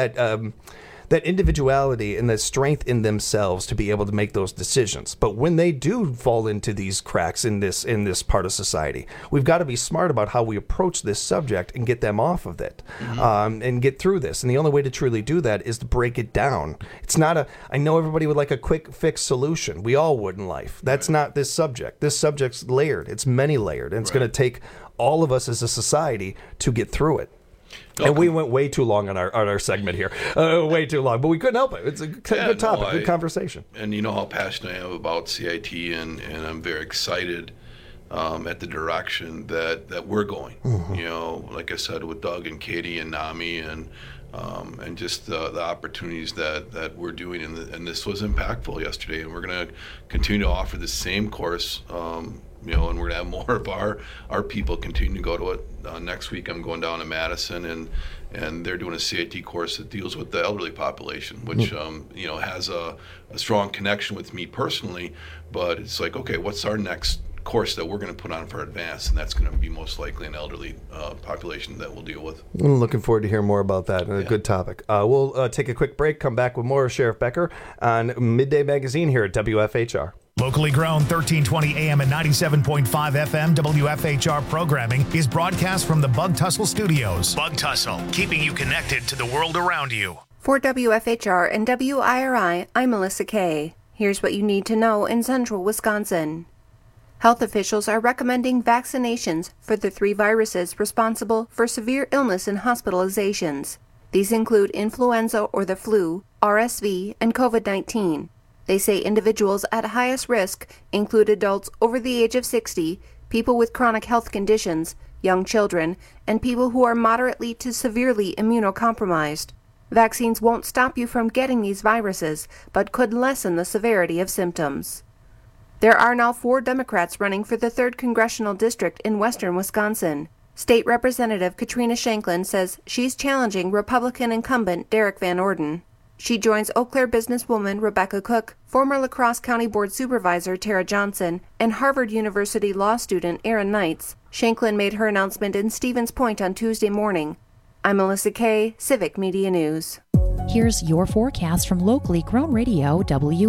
that individuality and that strength in themselves to be able to make those decisions. But when they do fall into these cracks in this part of society, we've got to be smart about how we approach this subject and get them off of it, and get through this. And the only way to truly do that is to break it down. It's not I know everybody would like a quick fix solution. We all would in life. That's not this subject. This subject's layered. It's many layered. And it's going to take all of us as a society to get through it. And we went way too long on our segment here. Way too long. But we couldn't help it. It's a good topic, good conversation. And you know how passionate I am about CIT, and I'm very excited at the direction that we're going. Mm-hmm. Like I said, with Doug and Katie and NAMI and just the opportunities that we're doing. And this was impactful yesterday. And we're going to continue to offer the same course, and we're going to have more of our people continue to go to it. Next week I'm going down to Madison, and they're doing a CIT course that deals with the elderly population, which has a strong connection with me personally. But it's like, okay, what's our next course that we're going to put on for advanced? And that's going to be most likely an elderly population that we'll deal with. I'm looking forward to hearing more about that. A good topic. We'll take a quick break, come back with more of Sheriff Becker on Midday Magazine here at WFHR. Locally grown, 1320 AM and 97.5 FM WFHR programming is broadcast from the Bug Tussle Studios. Bug Tussle, keeping you connected to the world around you. For WFHR and WIRI, I'm Melissa Kay. Here's what you need to know in central Wisconsin. Health officials are recommending vaccinations for the 3 viruses responsible for severe illness and hospitalizations. These include influenza or the flu, RSV, and COVID-19. They say individuals at highest risk include adults over the age of 60, people with chronic health conditions, young children, and people who are moderately to severely immunocompromised. Vaccines won't stop you from getting these viruses, but could lessen the severity of symptoms. There are now 4 Democrats running for the 3rd Congressional District in western Wisconsin. State Representative Katrina Shanklin says she's challenging Republican incumbent Derek Van Orden. She joins Eau Claire businesswoman Rebecca Cook, former La Crosse County Board Supervisor Tara Johnson, and Harvard University law student Aaron Knights. Shanklin made her announcement in Stevens Point on Tuesday morning. I'm Melissa Kay, Civic Media News. Here's your forecast from locally grown radio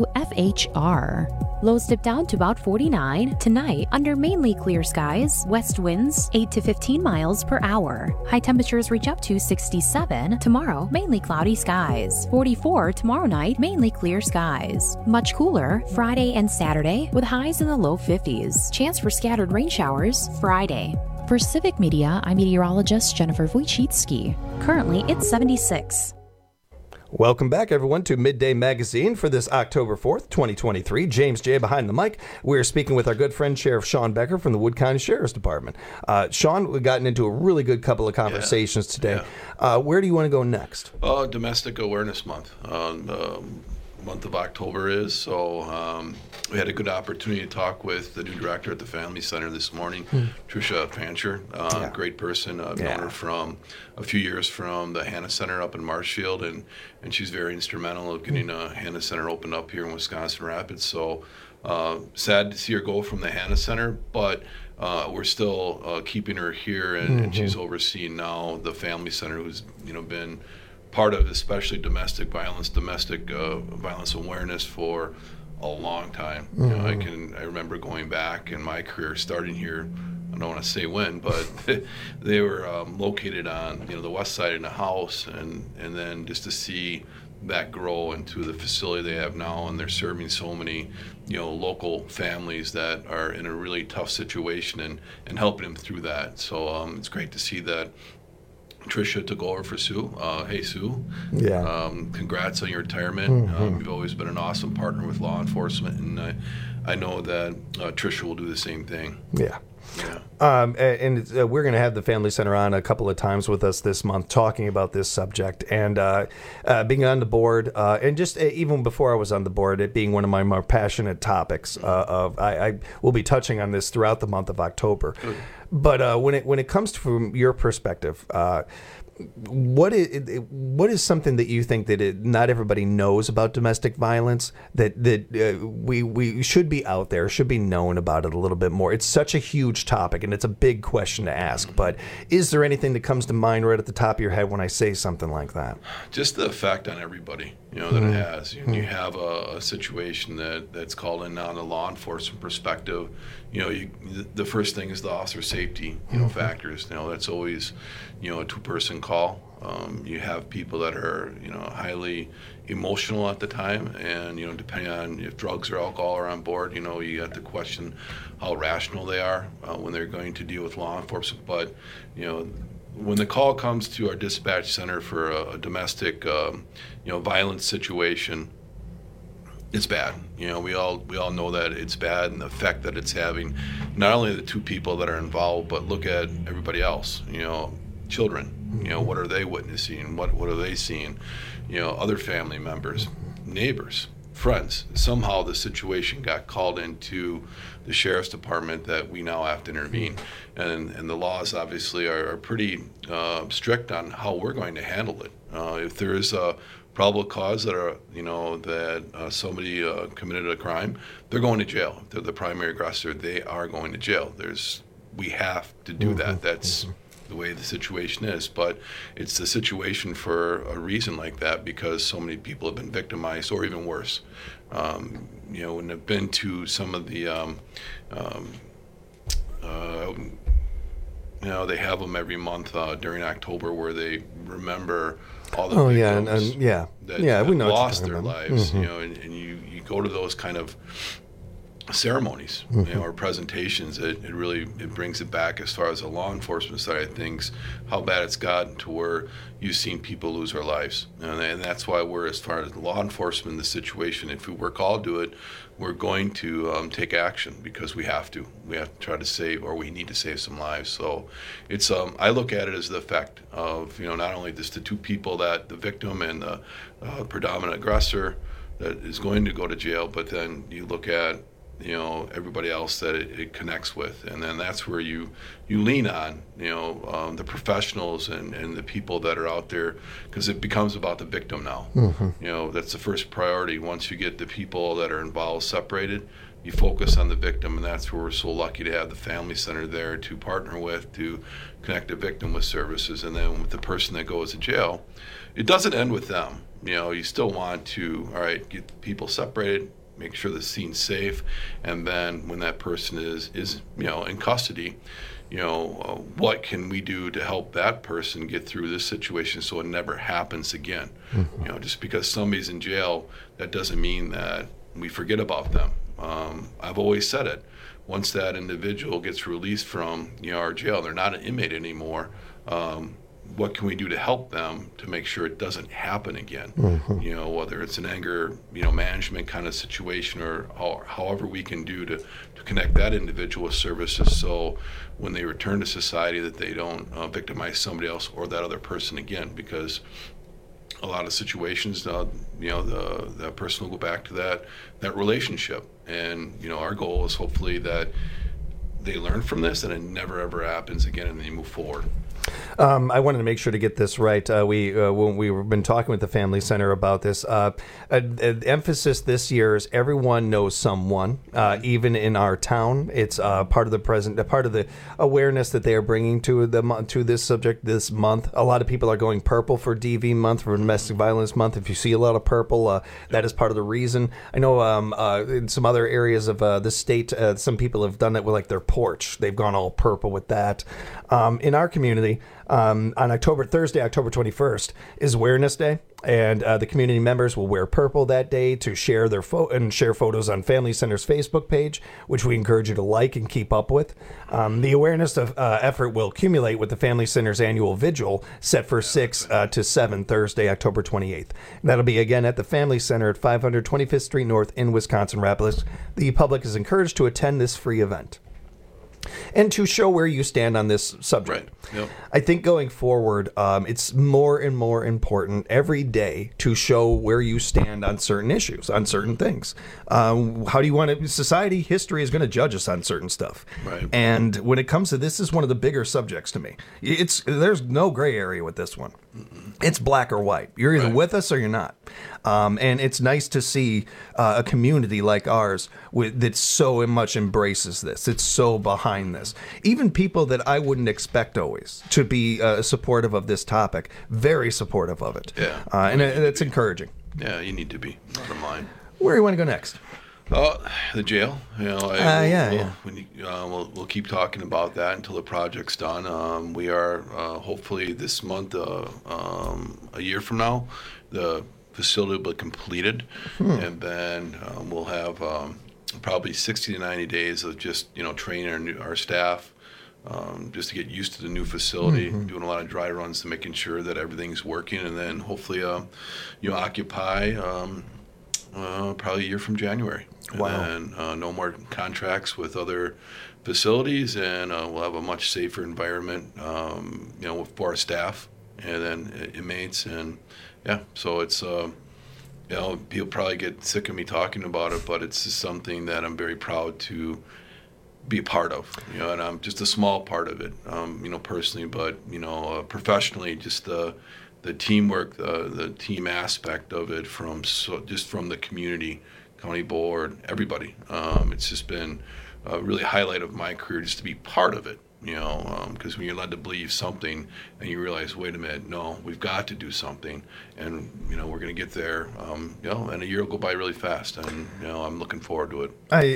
WFHR. Lows dip down to about 49 tonight under mainly clear skies, west winds 8 to 15 miles per hour. High temperatures reach up to 67 tomorrow, mainly cloudy skies. 44 tomorrow night, mainly clear skies. Much cooler Friday and Saturday with highs in the low 50s. Chance for scattered rain showers Friday. For Civic Media, I'm meteorologist Jennifer Wojcicki. Currently, it's 76. Welcome back, everyone, to Midday Magazine for this October 4th, 2023. James J. behind the mic. We're speaking with our good friend, Sheriff Sean Becker from the Wood County Sheriff's Department. Sean, we've gotten into a really good couple of conversations today. Where do you want to go next? Domestic Awareness Month. month of October is. So we had a good opportunity to talk with the new director at the Family Center this morning, Tricia Fancher, great person. I've known her from a few years from the Hannah Center up in Marshfield, and she's very instrumental of getting a Hannah Center opened up here in Wisconsin Rapids. So sad to see her go from the Hannah Center, but we're still keeping her here, and she's overseeing now the Family Center, who's been part of especially domestic violence awareness for a long time. I remember going back in my career, starting here. I don't want to say when, but they were located on the west side in a house, and then just to see that grow into the facility they have now, and they're serving so many local families that are in a really tough situation and helping them through that. So it's great to see that Tricia took over for Sue. Hey, Sue. Yeah. Congrats on your retirement. You've always been an awesome partner with law enforcement, and I know that Tricia will do the same thing. Yeah. We're going to have the Family Center on a couple of times with us this month talking about this subject, and being on the board, and just even before I was on the board, it being one of my more passionate topics. I will be touching on this throughout the month of October. But when it comes to, from your perspective, what is something that you think that not everybody knows about domestic violence that we should be out there, should be known about it a little bit more? It's such a huge topic, and it's a big question to ask. But is there anything that comes to mind right at the top of your head when I say something like that? Just the effect on everybody, that it has. You have a situation that's called in on a law enforcement perspective. The first thing is the officer safety, factors. That's always, a two-person call. You have people that are, highly emotional at the time, and, depending on if drugs or alcohol are on board, you have to question how rational they are when they're going to deal with law enforcement. But, when the call comes to our dispatch center for a domestic, violence situation, it's bad. We all know that it's bad, and the effect that it's having, not only the two people that are involved, but look at everybody else. Children. What are they witnessing? What are they seeing? Other family members, neighbors, friends. Somehow the situation got called into the sheriff's department that we now have to intervene, and the laws obviously are pretty strict on how we're going to handle it. If there is a probable cause that somebody committed a crime, they're going to jail. If they're the primary aggressor, they are going to jail. We have to do that. That's the way the situation is, but it's the situation for a reason like that, because so many people have been victimized, or even worse. When I've been to some of the, they have them every month during October where they remember all the victims that we know lost their lives. And you go to those kind of ceremonies, or presentations. It really brings it back as far as the law enforcement side of things, how bad it's gotten to where you've seen people lose their lives, and that's why we're, as far as law enforcement in the situation, if we were called to it, we're going to take action, because we have to try to save, or we need to save some lives. So it's I look at it as the effect of not only just the two people, that the victim and the predominant aggressor that is going to go to jail, but then you look at everybody else that it connects with, and then that's where you lean on the professionals and the people that are out there, because it becomes about the victim now. That's the first priority. Once you get the people that are involved separated, you focus on the victim, and that's where we're so lucky to have the Family Center there to partner with, to connect the victim with services. And then with the person that goes to jail, it doesn't end with them. You still want to, get the people separated, make sure the scene's safe, and then when that person is in custody, what can we do to help that person get through this situation so it never happens again? Just because somebody's in jail, that doesn't mean that we forget about them. I've always said it. Once that individual gets released from our jail, they're not an inmate anymore. What can we do to help them to make sure it doesn't happen again? Whether it's an anger, management kind of situation, or however we can do to connect that individual with services, so when they return to society that they don't victimize somebody else or that other person again. Because a lot of situations, that person will go back to that relationship. And, our goal is hopefully that they learn from this and it never, ever happens again and they move forward. I wanted to make sure to get this right. When we've been talking with the Family Center about this, emphasis this year is everyone knows someone, even in our town. It's part of the awareness that they are bringing to this subject this month. A lot of people are going purple for DV month, for Domestic Violence Month. If you see a lot of purple, that is part of the reason. I know in some other areas of the state, some people have done it with like their porch. They've gone all purple with that. In our community, on Thursday, October 21st, is Awareness Day, and the community members will wear purple that day to share their share photos on Family Center's Facebook page, which we encourage you to like and keep up with. The awareness effort will accumulate with the Family Center's annual vigil set for 6 to 7 Thursday, October 28th. And that'll be again at the Family Center at 500 25th Street North in Wisconsin Rapids. The public is encouraged to attend this free event and to show where you stand on this subject. Right. Yep. I think going forward, it's more and more important every day to show where you stand on certain issues, on certain things. How do you want to? Society, history is going to judge us on certain stuff. Right. And when it comes to this, is one of the bigger subjects to me. There's no gray area with this one. It's black or white. You're either with us or you're not. And it's nice to see a community like ours that so much embraces this. It's so behind this. Even people that I wouldn't expect always to be supportive of this topic, very supportive of it. Yeah. And it's encouraging. Yeah, you need to be. Bottom line. Where do you want to go next? The jail. We'll keep talking about that until the project's done. We are hopefully this month, a year from now, the facility will be completed, and then we'll have probably 60 to 90 days of just training our staff, just to get used to the new facility, doing a lot of dry runs to making sure that everything's working, and then hopefully occupy probably a year from January. Wow. And no more contracts with other facilities, and we'll have a much safer environment, for our staff and then inmates. And so it's, people probably get sick of me talking about it, but it's just something that I'm very proud to be a part of, and I'm just a small part of it, personally, but, professionally, just the teamwork, the team aspect of it just from the community, county board, everybody. It's just been a really highlight of my career just to be part of it, because when you're led to believe something and you realize, wait a minute, no, we've got to do something, and, we're going to get there, and a year will go by really fast, and, I'm looking forward to it.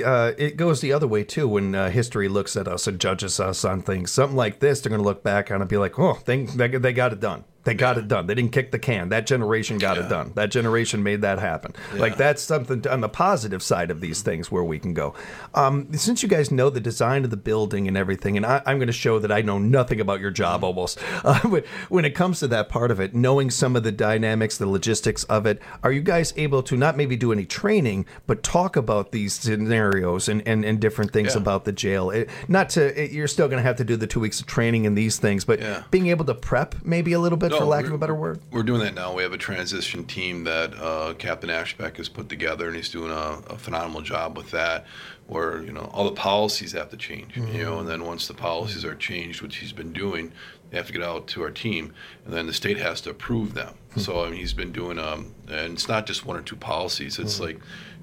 It goes the other way, too, when history looks at us and judges us on things. Something like this, they're going to look back on and be like, oh, they got it done. They got it done. They didn't kick the can. That generation got it done. That generation made that happen. Yeah. Like, that's something on the positive side of these things where we can go. Since you guys know the design of the building and everything, and I'm going to show that I know nothing about your job almost, but when it comes to that part of it, knowing some of the dynamics, the logistics of it, are you guys able to not maybe do any training, but talk about these scenarios and different things about the jail? You're still going to have to do the 2 weeks of training and these things, but being able to prep maybe a little bit, for lack of a better word? We're doing that now. We have a transition team that Captain Ashbeck has put together, and he's doing a phenomenal job with that, where, all the policies have to change, and then once the policies are changed, which he's been doing, they have to get out to our team, and then the state has to approve them. So, he's been doing, and it's not just one or two policies, it's like,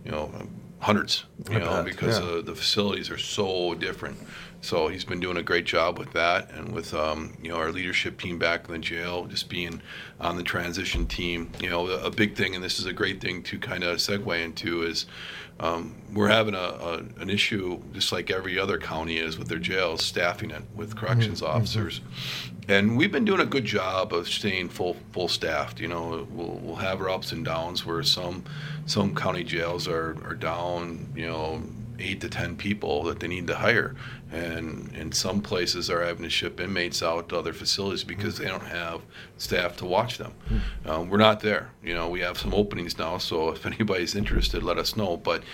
hundreds, because the facilities are so different. So he's been doing a great job with that, and with our leadership team back in the jail, just being on the transition team. A big thing, and this is a great thing to kind of segue into, is we're having an issue, just like every other county is with their jails, staffing it with corrections officers. And we've been doing a good job of staying full staffed. We'll have our ups and downs where some county jails are down, 8 to 10 people that they need to hire. And in some places are having to ship inmates out to other facilities because they don't have staff to watch them. We're not there. We have some openings now, so if anybody's interested, let us know. But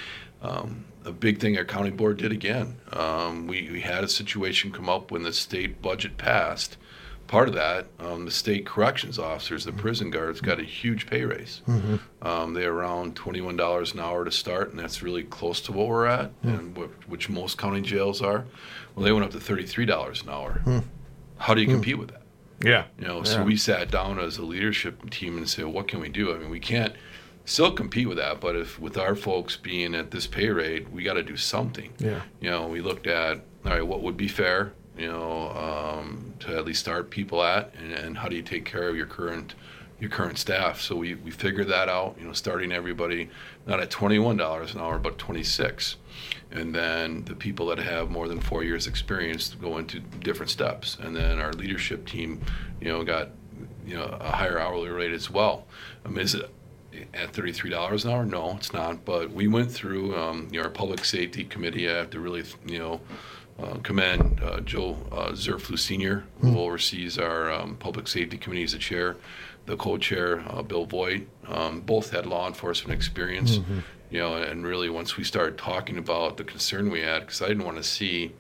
a big thing our county board did again, we had a situation come up when the state budget passed part of that, the state corrections officers, the prison guards, got a huge pay raise. They're around $21 an hour to start, and that's really close to what we're at, and which most county jails are. Well, they went up to $33 an hour. How do you compete with that? Yeah. So we sat down as a leadership team and said, what can we do? I mean, we can't still compete with that, but if with our folks being at this pay rate, we got to do something. Yeah. We looked at, all right, what would be fair, to at least start people at, and how do you take care of your current staff? So we figured that out, starting everybody not at $21 an hour, but $26. And then the people that have more than 4 years experience go into different steps. And then our leadership team, got, a higher hourly rate as well. I mean, is it at $33 an hour? No, it's not. But we went through our public safety committee. I have to really, commend Joe Zerflu Sr., who oversees our public safety committee as the chair. The co-chair, Bill Voigt, both had law enforcement experience. And really once we started talking about the concern we had, because we didn't want to see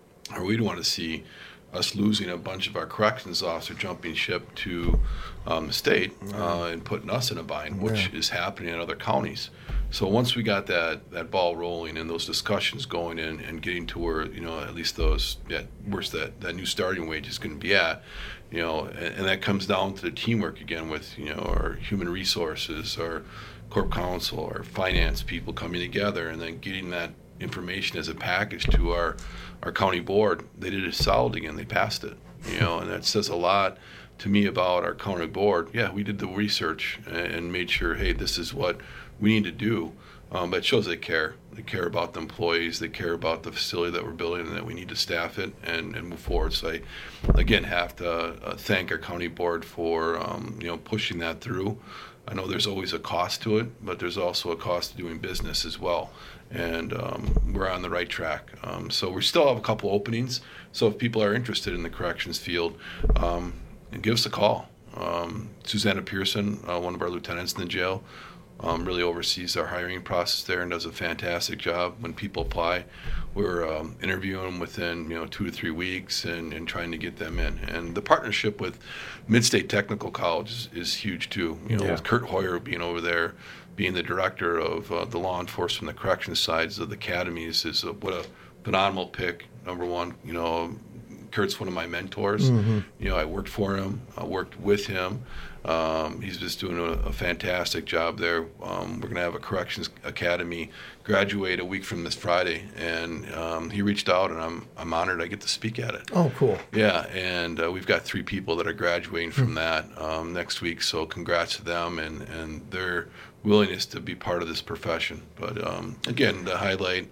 us losing a bunch of our corrections officers jumping ship to the state and putting us in a bind, which is happening in other counties. So once we got that ball rolling and those discussions going in and getting to where, at least where's that new starting wage is going to be at, and that comes down to the teamwork again with, our human resources, our corp counsel, our finance people coming together and then getting that information as a package to our county board. They did it solid again. They passed it, and that says a lot to me about our county board. Yeah, we did the research and made sure, hey, this is what we need to do. But it shows they care. They care about the employees. They care about the facility that we're building and that we need to staff it and move forward. So I, again, have to thank our county board for, pushing that through. I know there's always a cost to it, but there's also a cost to doing business as well. And we're on the right track. So we still have a couple openings. So if people are interested in the corrections field, give us a call. Susanna Pearson, one of our lieutenants in the jail, really oversees our hiring process there and does a fantastic job. When people apply, we're interviewing them within 2 to 3 weeks and trying to get them in. And the partnership with Mid-State Technical College is huge too. With Kurt Hoyer being over there, being the director of the law enforcement, the corrections sides of the academies is what a phenomenal pick. Number one, Kurt's one of my mentors. I worked for him. I worked with him. He's just doing a fantastic job there. We're going to have a corrections academy graduate a week from this Friday, and he reached out, and I'm honored I get to speak at it. Oh, cool. Yeah, and we've got 3 people that are graduating from that next week, so congrats to them and their willingness to be part of this profession. But again, to highlight,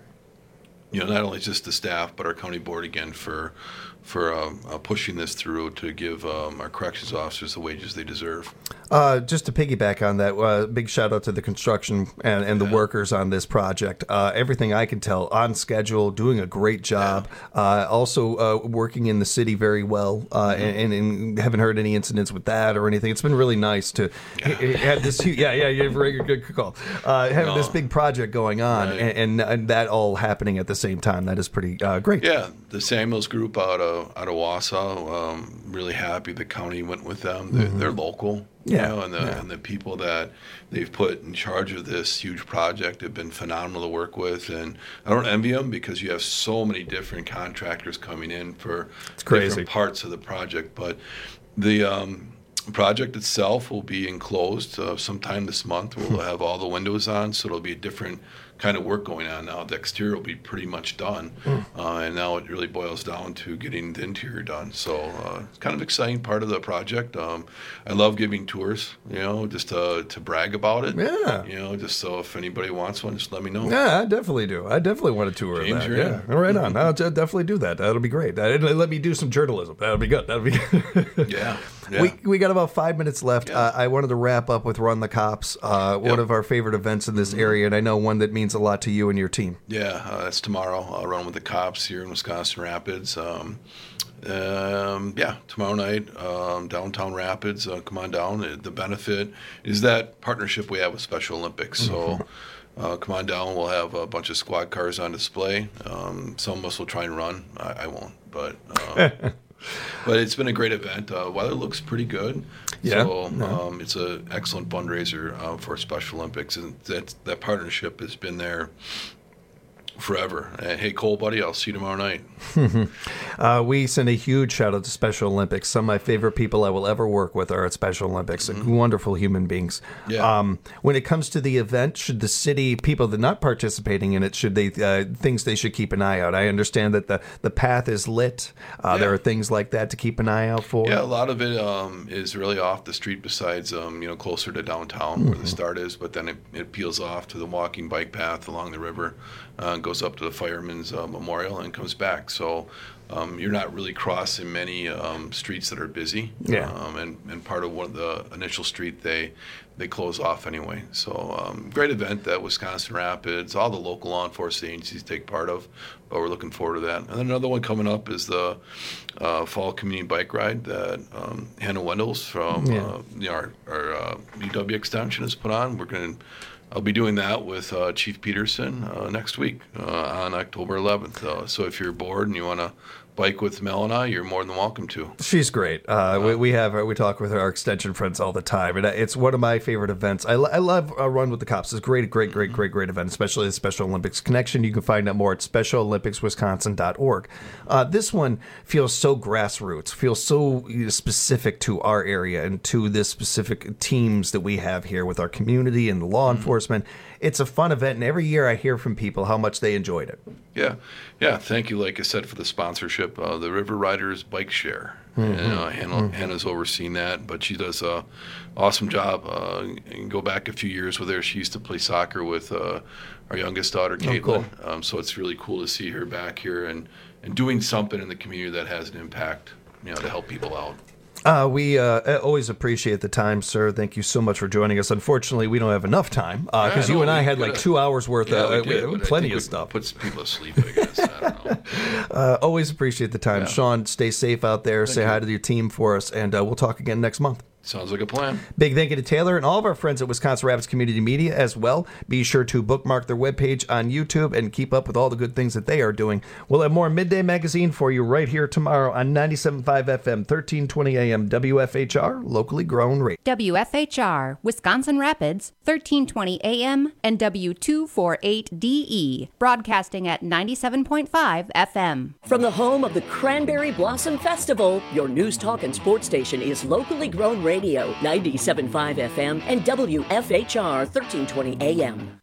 not only just the staff, but our county board again for pushing this through to give our corrections officers the wages they deserve. Just to piggyback on that, big shout out to the construction and the workers on this project. Everything I can tell, on schedule, doing a great job. Also working in the city very well, and haven't heard any incidents with that or anything. It's been really nice to have this. You have a very good call. Having this big project going on, and that all happening at the same time. That is pretty great. Yeah, the Samuels group out of Wausau, really happy the county went with them. They're local. And the people that they've put in charge of this huge project have been phenomenal to work with. And I don't envy them because you have so many different contractors coming in for different parts of the project. But the project itself will be enclosed sometime this month. We'll have all the windows on, so it'll be a different kind of work going on now. The exterior will be pretty much done, and now it really boils down to getting the interior done. So it's kind of exciting part of the project. I love giving tours, just to brag about it. Yeah. Just so if anybody wants one, just let me know. Yeah, I definitely do. I definitely want a tour James, of that. Yeah, right on. I'll definitely do that. That'll be great. Let me do some journalism. That'll be good. Yeah. We got about 5 minutes left. I wanted to wrap up with Run the Cops, one of our favorite events in this area, and I know one that means a lot to you and your team. Yeah, that's tomorrow. I'll run with the cops here in Wisconsin Rapids. Tomorrow night, downtown Rapids. Come on down. The benefit is that partnership we have with Special Olympics. So come on down. We'll have a bunch of squad cars on display. Some of us will try and run. I won't, but But it's been a great event. Weather looks pretty good. Yeah. So it's an excellent fundraiser for Special Olympics, and that partnership has been there forever. Hey, Cole, buddy, I'll see you tomorrow night. We send a huge shout out to Special Olympics. Some of my favorite people I will ever work with are at Special Olympics. Wonderful human beings. Yeah. When it comes to the event, should the city, people that are not participating in it, should they things they should keep an eye out? I understand that the path is lit. There are things like that to keep an eye out for. Yeah, a lot of it is really off the street besides, closer to downtown where the start is, but then it peels off to the walking bike path along the river, goes up to the Fireman's Memorial and comes back. So you're not really crossing many streets that are busy. Yeah. And part of one of the initial street they close off anyway. So great event that Wisconsin Rapids, all the local law enforcement agencies take part of. But we're looking forward to that. And then another one coming up is the Fall Community Bike Ride that Hannah Wendels from our UW Extension has put on. I'll be doing that with Chief Peterson next week on October 11th. So if you're bored and you want to bike with Mel and I, you're more than welcome to. She's great. We talk with our extension friends all the time, and it's one of my favorite events. I love Run with the Cops. It's a great event, especially the Special Olympics connection. You can find out more at SpecialOlympicsWisconsin.org. This one feels so grassroots, feels so specific to our area and to the specific teams that we have here with our community and law enforcement. It's a fun event, and every year I hear from people how much they enjoyed it. Yeah. Thank you, like I said, for the sponsorship. The River Riders Bike Share. Hannah's overseeing that, but she does an awesome job. And go back a few years with her. She used to play soccer with our youngest daughter, Caitlin. Cool. So it's really cool to see her back here and doing something in the community that has an impact, to help people out. We always appreciate the time, sir. Thank you so much for joining us. Unfortunately, we don't have enough time because you and I had like 2 hours worth of plenty of stuff. Puts people to sleep, I guess. I don't know. Always appreciate the time. Sean, stay safe out there. Say hi to your team for us, and we'll talk again next month. Sounds like a plan. Big thank you to Taylor and all of our friends at Wisconsin Rapids Community Media as well. Be sure to bookmark their webpage on YouTube and keep up with all the good things that they are doing. We'll have more Midday Magazine for you right here tomorrow on 97.5 FM, 1320 AM, WFHR, locally grown radio. WFHR, Wisconsin Rapids, 1320 AM and W248DE, broadcasting at 97.5 FM. From the home of the Cranberry Blossom Festival, your news, talk, and sports station is locally grown radio, 97.5 FM and WFHR 1320 AM.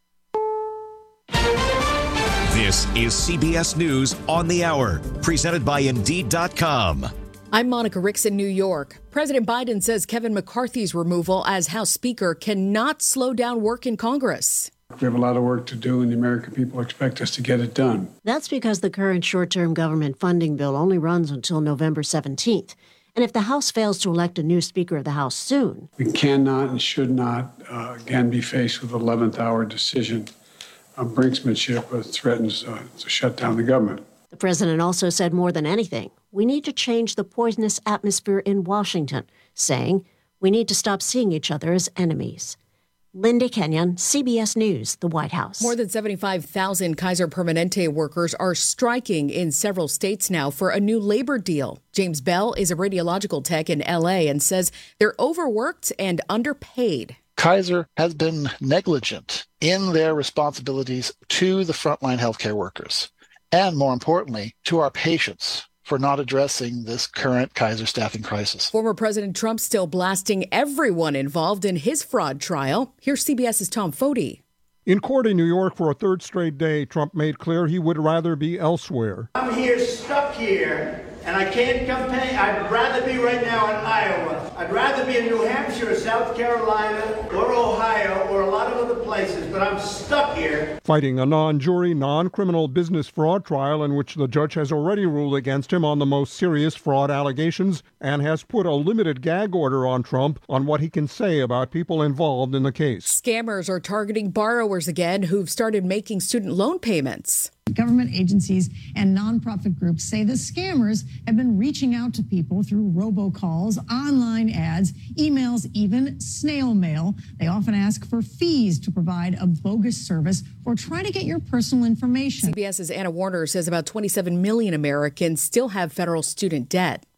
This is CBS News on the Hour, presented by Indeed.com. I'm Monica Ricks in New York. President Biden says Kevin McCarthy's removal as House Speaker cannot slow down work in Congress. We have a lot of work to do, and the American people expect us to get it done. That's because the current short-term government funding bill only runs until November 17th. And if the House fails to elect a new Speaker of the House soon, we cannot and should not again be faced with an 11th-hour decision of brinksmanship that threatens to shut down the government. The president also said more than anything, we need to change the poisonous atmosphere in Washington, saying we need to stop seeing each other as enemies. Linda Kenyon, CBS News, the White House. More than 75,000 Kaiser Permanente workers are striking in several states now for a new labor deal. James Bell is a radiological tech in L.A. and says they're overworked and underpaid. Kaiser has been negligent in their responsibilities to the frontline healthcare workers, and more importantly, to our patients, for not addressing this current Kaiser staffing crisis. Former President Trump still blasting everyone involved in his fraud trial. Here's CBS's Tom Foti. In court in New York for a third straight day, Trump made clear he would rather be elsewhere. I'm here, stuck here, and I can't campaign. I'd rather be right now in Iowa. I'd rather be in New Hampshire or South Carolina or Ohio or a lot of other places, but I'm stuck here. Fighting a non-jury, non-criminal business fraud trial in which the judge has already ruled against him on the most serious fraud allegations and has put a limited gag order on Trump on what he can say about people involved in the case. Scammers are targeting borrowers again who've started making student loan payments. Government agencies and nonprofit groups say the scammers have been reaching out to people through robocalls, online ads, emails, even snail mail. They often ask for fees to provide a bogus service or try to get your personal information. CBS's Anna Warner says about 27 million Americans still have federal student debt.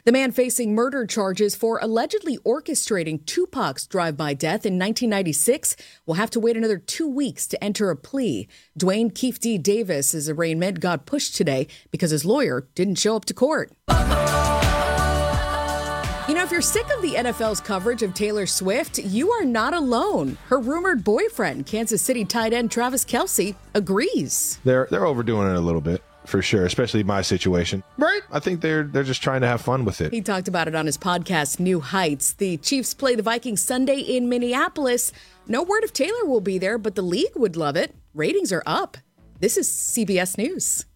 The man facing murder charges for allegedly orchestrating Tupac's drive-by death in 1996 will have to wait another 2 weeks to enter a plea. Dwayne Keefe D. Davis's arraignment got pushed today because his lawyer didn't show up to court. You know, if you're sick of the NFL's coverage of Taylor Swift, you are not alone. Her rumored boyfriend, Kansas City tight end Travis Kelce, agrees. They're overdoing it a little bit, for sure, especially my situation. Right? I think they're just trying to have fun with it. He talked about it on his podcast, New Heights. The Chiefs play the Vikings Sunday in Minneapolis. No word if Taylor will be there, but the league would love it. Ratings are up. This is CBS News.